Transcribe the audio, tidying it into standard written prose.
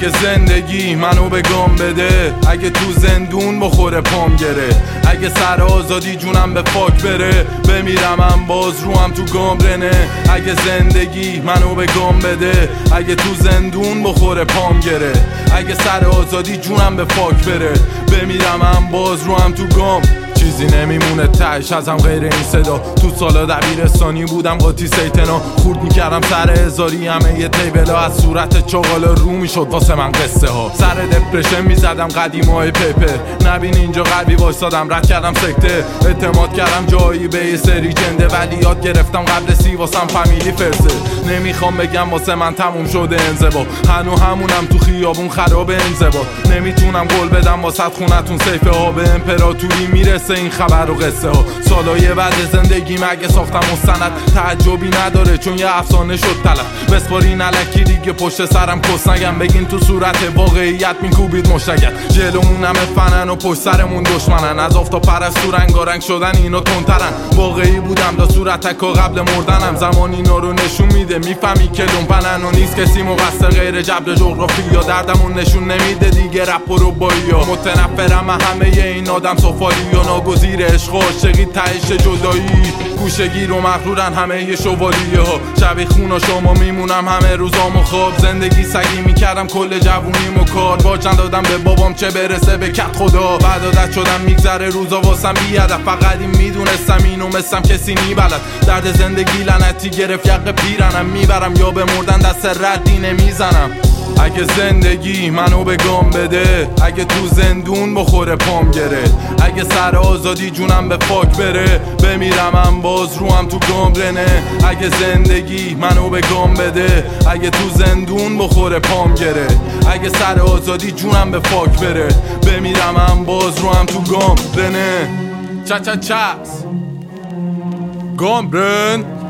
اگه زندگی منو به گام بده، اگه تو زندون بخوره پام گره، اگه سر آزادی جونم به پاک بره، بمیرم هم باز روم تو گام رنه. اگه زندگی منو به گام بده، اگه تو زندون بخوره پام گره، اگه سر آزادی جونم به پاک بره، بمیرم هم باز روم تو گام. چیزی نمیمونه تهش ازم غیر این صدا. تو سالا دبیرستانی بودم قاطی سیتنا، خورد میکردم سر هزاری همه یه تیبلا، از صورت چاقالا رو میشد واسه من قصه ها. سر دپرشن میزدم قدیمای پیپر، نبین اینجا قلبی وایسادم رد کردم سکته. اعتماد کردم جایی به یه سری جنده، ولی یاد گرفتم قبل سی واسم فامیلی فرسه. نمیخوام بگم واسه من تموم شده انزوا، هنو همونم تو خیابون خراب انزوا. نمیتونم قول بدم واسه خونتون سیفه ها، به امپراتوری میرسه این خبر و قصه ها. سالای بعد زندگی مگه ساختم مستند، تعجبی نداره چون یه افسانه شد طلب. بسپارین الکی دیگه پشت سرم کس نگم، بگین تو صورت واقعیت میکوبید مشتگل. جلومون همه فنن و پشت سرمون دشمنن، از آفتاب پرستو رنگارنگ شدن اینا تندترن. واقعی بودم دا صورتکا قبل مردنم، زمان اینا رو نشون میده میفهمی که لومپنن و نیست کسی مقصر غیر جبر جغرافی یا دردمون نشون نمیده دیگه رپ و ربایی ها. متنفرم همه این آدم سفالی یا ناگزیر عشق و عاشقی تهش جدایی. گوشگیر و مغرورن همه ی شوالیه ها، شبیه خونا شما میمونم همه روزام و خواب. زندگی سگی میکردم کل جوونیم و کار، باج ندادم به بابام چه برسه به کت خدا. بعد عادت شدم میگذره روزا واسم بی هدف، فقط این میدونستم اینو مثلم کسی نیبلد. درد زندگی لعنتی گرفت یق پیرنم، میبرم یا به مردن دست ردی نمیزنم. اگه زندگی منو به گام بده، اگه تو زندون بخوره پام گره، اگه سر آزادی جونم به پاک بره، بمیرم هم باز روم تو گام رنه. اگه زندگی منو به گام بده، اگه تو زندون بخوره پام گره، اگه سر آزادی جونم به پاک بره، بمیرم هم باز روم تو گام رنه. چا چا چا گام رن.